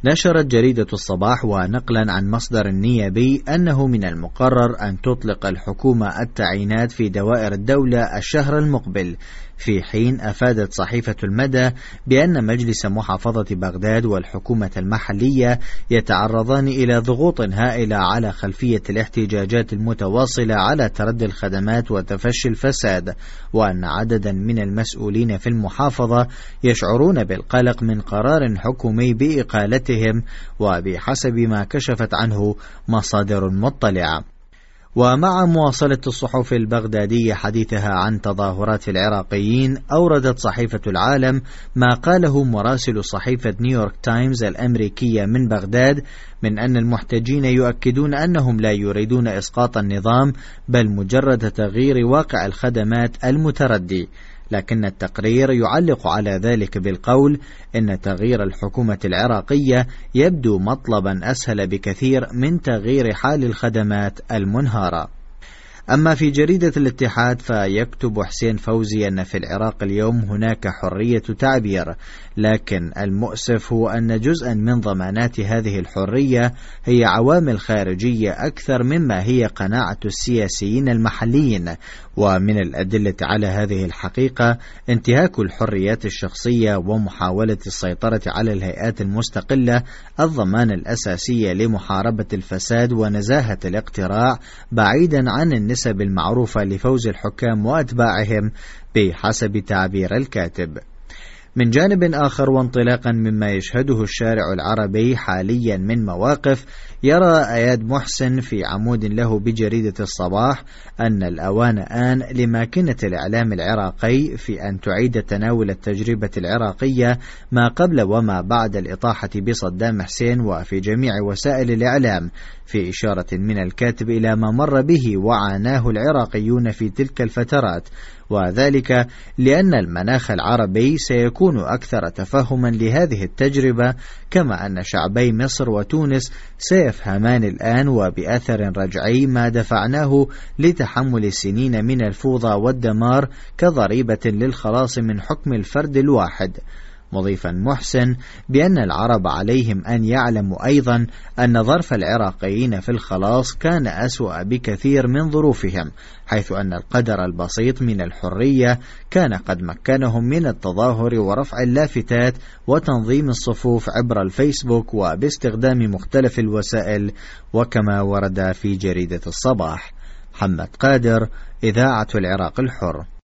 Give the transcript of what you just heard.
نشرت جريدة الصباح ونقلا عن مصدر نيابي أنه من المقرر أن تطلق الحكومة التعيينات في دوائر الدولة الشهر المقبل، في حين أفادت صحيفة المدى بأن مجلس محافظة بغداد والحكومة المحلية يتعرضان إلى ضغوط هائلة على خلفية الاحتجاجات المتواصلة على تردي الخدمات وتفشي الفساد، وأن عددا من المسؤولين في المحافظة يشعرون بالقلق من قرار حكومي بإقالتهم، وبحسب ما كشفت عنه مصادر مطلعة. ومع مواصلة الصحف البغدادية حديثها عن تظاهرات العراقيين، أوردت صحيفة العالم ما قاله مراسل صحيفة نيويورك تايمز الأمريكية من بغداد من أن المحتجين يؤكدون أنهم لا يريدون إسقاط النظام بل مجرد تغيير واقع الخدمات المتردي، لكن التقرير يعلق على ذلك بالقول إن تغيير الحكومة العراقية يبدو مطلبا أسهل بكثير من تغيير حال الخدمات المنهارة. أما في جريدة الاتحاد فيكتب حسين فوزي أن في العراق اليوم هناك حرية تعبير، لكن المؤسف هو أن جزءا من ضمانات هذه الحرية هي عوامل خارجية أكثر مما هي قناعة السياسيين المحليين. ومن الأدلة على هذه الحقيقة انتهاك الحريات الشخصية ومحاولة السيطرة على الهيئات المستقلة الضمان الأساسية لمحاربة الفساد ونزاهة الاقتراع، بعيدا عن النسب المعروفة لفوز الحكام وأتباعهم بحسب تعبير الكاتب. من جانب آخر، وانطلاقا مما يشهده الشارع العربي حاليا من مواقف، يرى أياد محسن في عمود له بجريدة الصباح أن الأوان آن لماكنة الإعلام العراقي في أن تعيد تناول التجربة العراقية ما قبل وما بعد الإطاحة بصدام حسين وفي جميع وسائل الإعلام، في إشارة من الكاتب إلى ما مر به وعاناه العراقيون في تلك الفترات، وذلك لأن المناخ العربي سيكون أكثر تفهما لهذه التجربة، كما أن شعبي مصر وتونس سيفهمان الآن وبأثر رجعي ما دفعناه لتحمل سنين من الفوضى والدمار كضريبة للخلاص من حكم الفرد الواحد، مضيفا محسن بأن العرب عليهم أن يعلموا أيضا أن ظرف العراقيين في الخلاص كان أسوأ بكثير من ظروفهم، حيث أن القدر البسيط من الحرية كان قد مكنهم من التظاهر ورفع اللافتات وتنظيم الصفوف عبر الفيسبوك وباستخدام مختلف الوسائل، وكما ورد في جريدة الصباح. محمد قادر، إذاعة العراق الحر.